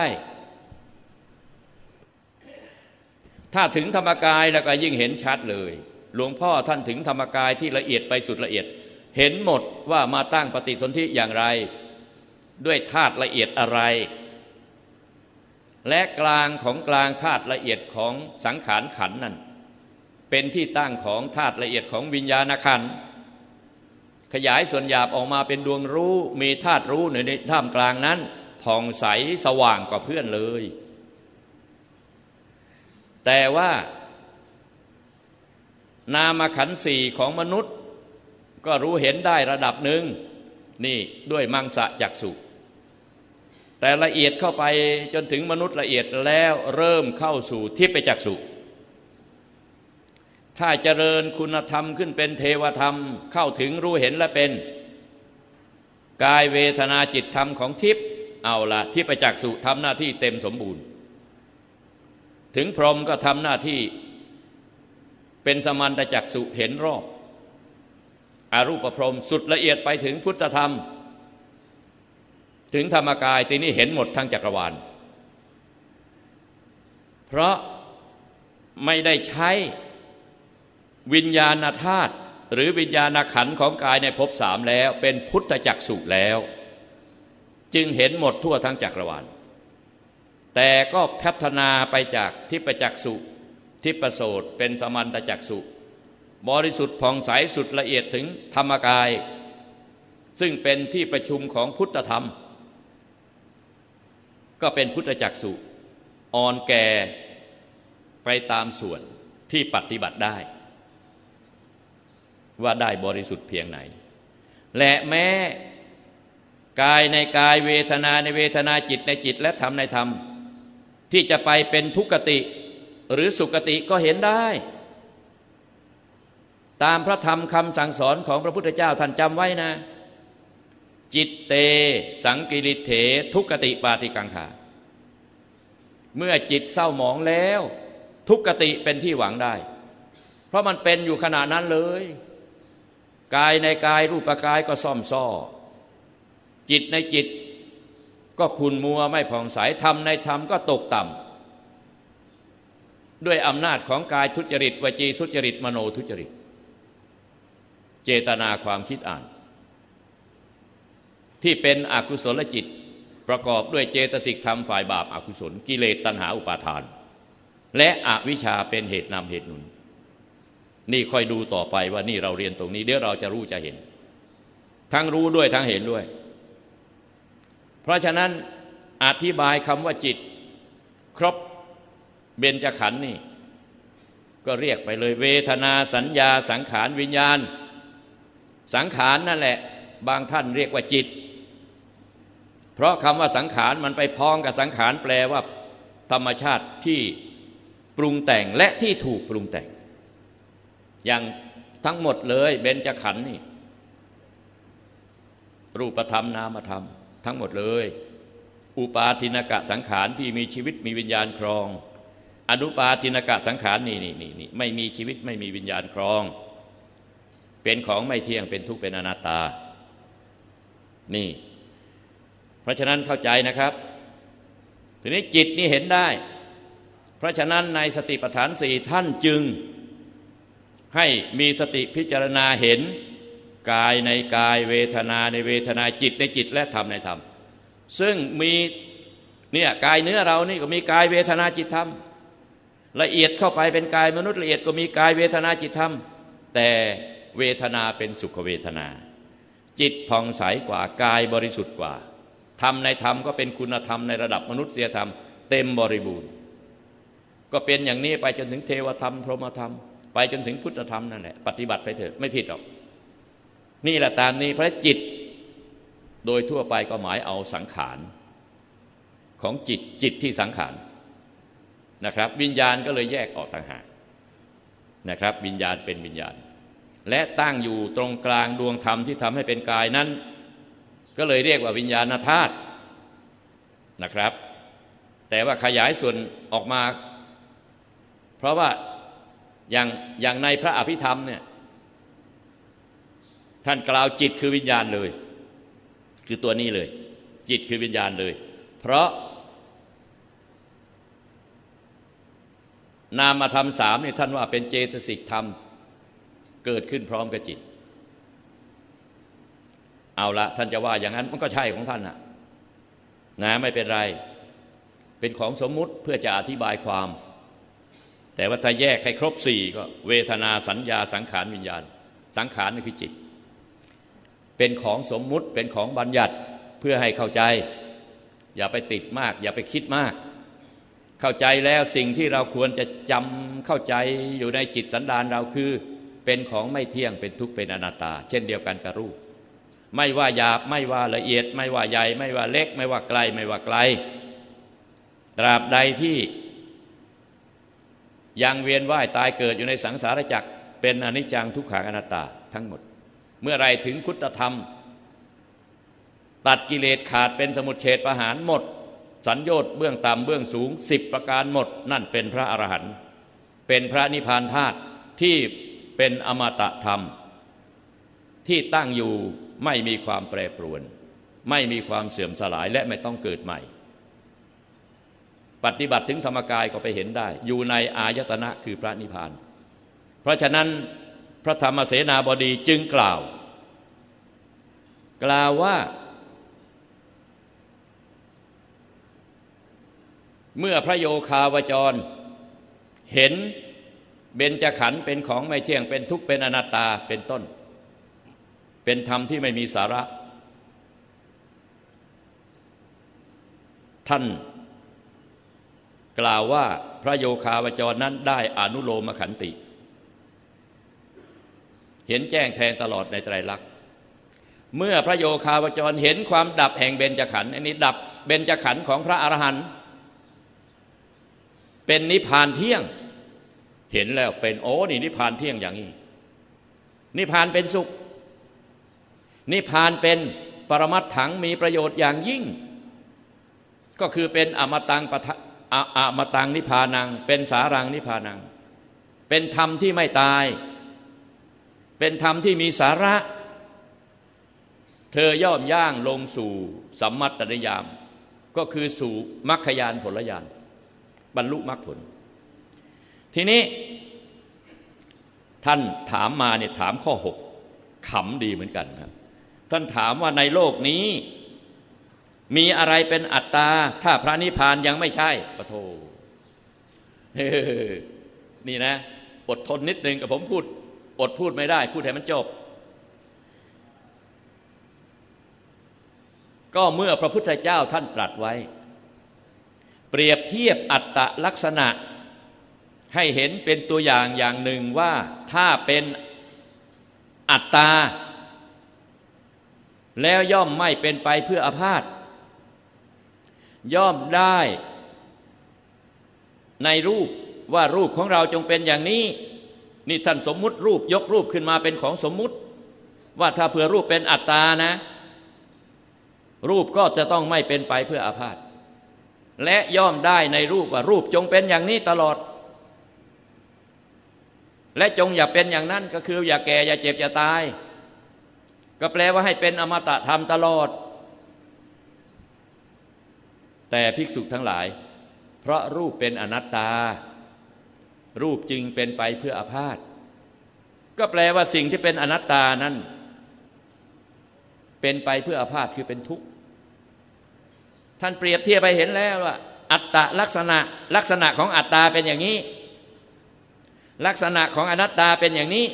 ถ้าถึงธรรมกายแล้วก็ยิ่งเห็นชัดเลยหลวงพ่อท่านถึงธรรมกายที่ละเอียดไปสุดละเอียดเห็นหมดว่ามาตั้งปฏิสนธิอย่างไรด้วยธาตุละเอียดอะไรและกลางของกลางธาตุละเอียดของสังขารขันธ์นั่นเป็นที่ตั้งของธาตุละเอียดของวิญญาณขันธ์ขยายส่วนหยาบออกมาเป็นดวงรู้มีธาตุรู้ในท่ามกลางนั้นผ่องใสสว่างกว่าเพื่อนเลยแต่ว่านามขันธ์สี่ของมนุษย์ก็รู้เห็นได้ระดับหนึ่งนี่ด้วยมังสะจักษุแต่ละเอียดเข้าไปจนถึงมนุษย์ละเอียดแล้วเริ่มเข้าสู่ทิพจักษุถ้าเจริญคุณธรรมขึ้นเป็นเทวธรรมเข้าถึงรู้เห็นและเป็นกายเวทนาจิตธรรมของทิพย์เอาละทิพจักษุทำหน้าที่เต็มสมบูรณ์ถึงพรหมก็ทำหน้าที่เป็นสมันตจักษุเห็นรอบอรูปพรหมสุดละเอียดไปถึงพุทธธรรมถึงธรรมกายทีนี้เห็นหมดทั้งจักรวาลเพราะไม่ได้ใช้วิญญาณธาตุหรือวิญญาณขันธ์ของกายในภพสามแล้วเป็นพุทธจักษุแล้วจึงเห็นหมดทั่วทั้งจักรวาลแต่ก็พัฒนาไปจากทิพจักษุทิพโสตเป็นสมันตจักษุบริสุทธิ์ผ่องใสสุดละเอียดถึงธรรมกายซึ่งเป็นที่ประชุมของพุทธธรรมก็เป็นพุทธจักษุอ่อนแก่ไปตามส่วนที่ปฏิบัติได้ว่าได้บริสุทธิ์เพียงไหนและแม้กายในกายเวทนาในเวทนาจิตในจิตและธรรมในธรรมที่จะไปเป็นทุกขติหรือสุขติก็เห็นได้ตามพระธรรมคำสั่งสอนของพระพุทธเจ้าท่านจำไว้นะจิตเตสังกิริเถทุกขติปาติกังขาเมื่อจิตเศร้าหมองแล้วทุกขติเป็นที่หวังได้เพราะมันเป็นอยู่ขณะนั้นเลยกายในกายรูปกายก็ซ่อมซ้อจิตในจิตก็ขุ่นมัวไม่ผ่องใสธรรมในธรรมก็ตกต่ำด้วยอำนาจของกายทุจริตวจีทุจริตมโนทุจริตเจตนาความคิดอ่านที่เป็นอกุศลจิตประกอบด้วยเจตสิกธรรมฝ่ายบาปอกุศลกิเลสตัณหาอุปาทานและอวิชชาเป็นเหตุนำเหตุหนุนนี่ค่อยดูต่อไปว่านี่เราเรียนตรงนี้เดี๋ยวเราจะรู้จะเห็นทั้งรู้ด้วยทั้งเห็นด้วยเพราะฉะนั้นอธิบายคำว่าจิตครบเบญจขันธ์นี่ก็เรียกไปเลยเวทนาสัญญาสังขารวิญญาณสังขารนั่นแหละบางท่านเรียกว่าจิตเพราะคำว่าสังขารมันไปพ้องกับสังขารแปลว่าธรรมชาติที่ปรุงแต่งและที่ถูกปรุงแต่งอย่างทั้งหมดเลยเบญจขันธ์นี่รูปธรรมนามธรรมทั้งหมดเลยอุปาทินกะสังขารที่มีชีวิตมีวิญญาณครองอนุปาทินกะสังขารนี่นี่นี่นี่ไม่มีชีวิตไม่มีวิญญาณครองเป็นของไม่เที่ยงเป็นทุกข์เป็นอนัตตานี่เพราะฉะนั้นเข้าใจนะครับทีนี้จิตนี่เห็นได้เพราะฉะนั้นในสติปัฏฐานสี่ท่านจึงให้มีสติพิจารณาเห็นกายในกายเวทนาในเวทนาจิตในจิตและธรรมในธรรมซึ่งมีเนี่ยกายเนื้อเรานี่ก็มีกายเวทนาจิตธรรมละเอียดเข้าไปเป็นกายมนุษย์ละเอียดก็มีกายเวทนาจิตธรรมแต่เวทนาเป็นสุขเวทนาจิตผ่องใสกว่ากายบริสุทธิ์กว่าธรรมในธรรมก็เป็นคุณธรรมในระดับมนุษยธรรมเต็มบริบูรณ์ก็เป็นอย่างนี้ไปจนถึงเทวธรรมพรหมธรรมไปจนถึงพุทธธรรมนั่นแหละปฏิบัติไปเถอะไม่ผิดหรอกนี่แหละตามนี้เพราะจิตโดยทั่วไปก็หมายเอาสังขารของจิตจิตที่สังขารนะครับวิญญาณก็เลยแยกออกต่างหากนะครับวิญญาณเป็นวิญญาณและตั้งอยู่ตรงกลางดวงธรรมที่ทำให้เป็นกายนั้นก็เลยเรียกว่าวิญญาณธาตุนะครับแต่ว่าขยายส่วนออกมาเพราะว่าอย่างอย่างในพระอภิธรรมเนี่ยท่านกล่าวจิตคือวิญญาณเลยคือตัวนี้เลยจิตคือวิญญาณเลยเพราะนามธรรมสามนี่ท่านว่าเป็นเจตสิกธรรมเกิดขึ้นพร้อมกับจิตเอาละท่านจะว่าอย่างนั้นมันก็ใช่ของท่านนะนะไม่เป็นไรเป็นของสมมุติเพื่อจะอธิบายความแต่ว่าถ้าแยกให้ครบสี่ก็เวทนาสัญญาสังขารวิญญาณสังขารนี่คือจิตเป็นของสมมุติเป็นของบัญญัติเพื่อให้เข้าใจอย่าไปติดมากอย่าไปคิดมากเข้าใจแล้วสิ่งที่เราควรจะจำเข้าใจอยู่ในจิตสันดานเราคือเป็นของไม่เที่ยงเป็นทุกข์เป็นอนัตตาเช่นเดียวกันกับรูปไม่ว่าหยาบไม่ว่าละเอียดไม่ว่าใหญ่ไม่ว่าเล็กไม่ว่าไกลไม่ว่าไกลตราบใดที่ยังเวียนว่ายตายเกิดอยู่ในสังสารวัฏจักรเป็นอนิจจังทุกขังอนัตตาทั้งหมดเมื่อไรถึงพุทธธรรมตัดกิเลสขาดเป็นสมุจเฉทประหารหมดสัญโยชน์เบื้องต่ำเบื้องสูงสิบประการหมดนั่นเป็นพระอรหันต์เป็นพระนิพพานธาตุที่เป็นอมตะธรรมที่ตั้งอยู่ไม่มีความแปรปรวนไม่มีความเสื่อมสลายและไม่ต้องเกิดใหม่ปฏิบัติถึงธรรมกายก็ไปเห็นได้อยู่ในอายตนะคือพระนิพพานเพราะฉะนั้นพระธรรมเสนาบดีจึงกล่าวกล่าวว่าเมื่อพระโยคาวจรเห็นเบญจขันธ์เป็นของไม่เที่ยงเป็นทุกข์เป็นอนัตตาเป็นต้นเป็นธรรมที่ไม่มีสาระท่านกล่าวว่าพระโยคาวจรนั้นได้อนุโลมขันติเห็นแจ้งแทงตลอดในไตรลักษณ์เมื่อพระโยคาวจรเห็นความดับแห่งเบญจขันธ์อันนี้ดับเบญจขันธ์ของพระอรหันต์เป็นนิพพานเที่ยงเห็นแล้วเป็นโอ้นี่นิพพานเที่ยงอย่างนี้นิพพานเป็นสุขนิพพานเป็นปรมัตถังมีประโยชน์อย่างยิ่งก็คือเป็นอมตังปะอมตังนิพพานังเป็นสารังนิพพานังเป็นธรรมที่ไม่ตายเป็นธรรมที่มีสาระเธอย่อมย่างลงสู่สัมมัตตนิยามก็คือสู่มรรคญาณผลญาณบรรลุมรรคผลทีนี้ท่านถามมาเนี่ยถามข้อหกขำดีเหมือนกันครับท่านถามว่าในโลกนี้มีอะไรเป็นอัตตาถ้าพระนิพพานยังไม่ใช่ปะโถนี่นะอดทนนิดนึงกับผมพูดอดพูดไม่ได้พูดให้มันจบก็เมื่อพระพุทธเจ้าท่านตรัสไว้เปรียบเทียบอัตตลักษณะให้เห็นเป็นตัวอย่างอย่างหนึ่งว่าถ้าเป็นอัตตาแล้วย่อมไม่เป็นไปเพื่ออาพาธย่อมได้ในรูปว่ารูปของเราจงเป็นอย่างนี้นี่ท่านสมมุติรูปยกรูปขึ้นมาเป็นของสมมุติว่าถ้าเผื่อรูปเป็นอัตตานะรูปก็จะต้องไม่เป็นไปเพื่ออาพาธและย่อมได้ในรูปว่ารูปจงเป็นอย่างนี้ตลอดและจงอย่าเป็นอย่างนั้นก็คืออย่าแก่อย่าเจ็บอย่าตายก็แปลว่าให้เป็นอมตะธรรมตลอดแต่ภิกษุทั้งหลายเพราะรูปเป็นอนัตตารูปจึงเป็นไปเพื่ออาพาธก็แปลว่าสิ่งที่เป็นอนัตตานั้นเป็นไปเพื่ออาพาธคือเป็นทุกข์ท่านเปรียบเทียบไปเห็นแล้วว่าอัตตลักษณะลักษณะของอัตตาเป็นอย่างนี้ลักษณะของอนัตตาเป็นอย่างนี้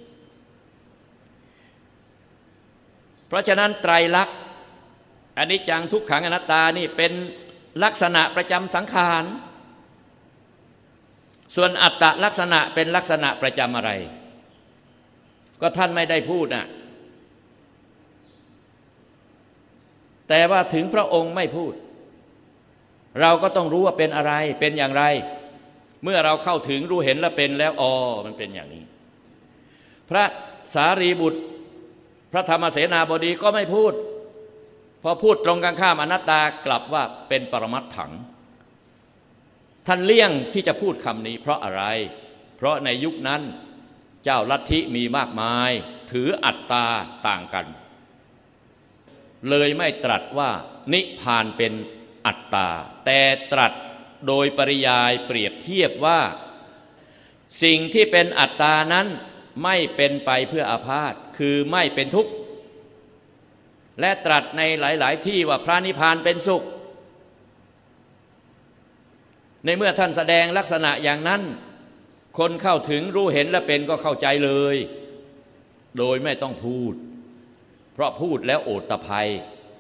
เพราะฉะนั้นไตรลักษณ์อนิจจังทุกขังอนัตตานี่เป็นลักษณะประจำสังขารส่วนอัตตลักษณะเป็นลักษณะประจำอะไรก็ท่านไม่ได้พูดน่ะแต่ว่าถึงพระองค์ไม่พูดเราก็ต้องรู้ว่าเป็นอะไรเป็นอย่างไรเมื่อเราเข้าถึงรู้เห็นแล้วเป็นแล้วอ๋อมันเป็นอย่างนี้พระสารีบุตรพระธรรมเสนาบดีก็ไม่พูดพอพูดตรงกันข้ามอนัตตากลับว่าเป็นปรมัตถังท่านเลี่ยงที่จะพูดคำนี้เพราะอะไรเพราะในยุคนั้นเจ้าลัทธิมีมากมายถืออัตตาต่างกันเลยไม่ตรัสว่านิพพานเป็นอัตตาแต่ตรัสโดยปริยายเปรียบเทียบว่าสิ่งที่เป็นอัตตานั้นไม่เป็นไปเพื่ออาพาธคือไม่เป็นทุกข์และตรัสในหลายๆที่ว่าพระนิพพานเป็นสุขในเมื่อท่านแสดงลักษณะอย่างนั้นคนเข้าถึงรู้เห็นและเป็นก็เข้าใจเลยโดยไม่ต้องพูดเพราะพูดแล้วโอตภัย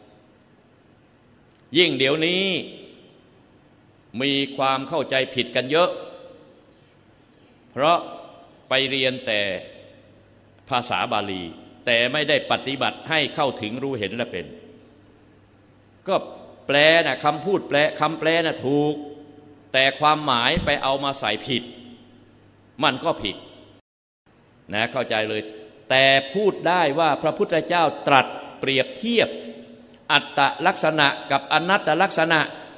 ยิ่งเดี๋ยวนี้มีความเข้าใจผิดกันเยอะเพราะไปเรียนแต่ภาษาบาลีแต่ไม่ได้ปฏิบัติให้เข้าถึงรู้เห็นและเป็นก็แปลนะคำพูดแปลคำแปลนะถูกแต่ความหมายไปเอามาใส่ผิดมันก็ผิดนะเข้าใจเลยแต่พูดได้ว่าพระพุทธเจ้าตรัสเปรียบเทียบอัตตลักษณะกับอนัตตลักษณะ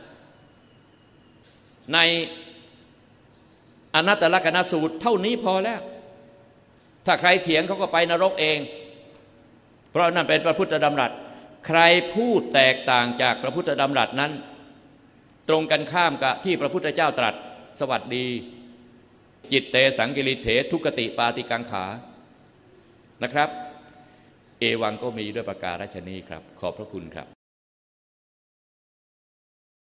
ในอนัตตลักษณสูตรเท่านี้พอแล้วถ้าใครเถียงเขาก็ไปนรกเองเพราะนั่นเป็นพระพุทธดำรัสใครพูดแตกต่างจากพระพุทธดำรัสนั้นตรงกันข้ามกับที่พระพุทธเจ้าตรัสสวัสดีจิตเตสังกิริเถทุกติปาติกังขานะครับเอวังก็มีด้วยประการฉะนี้ครับขอบพระคุณครับ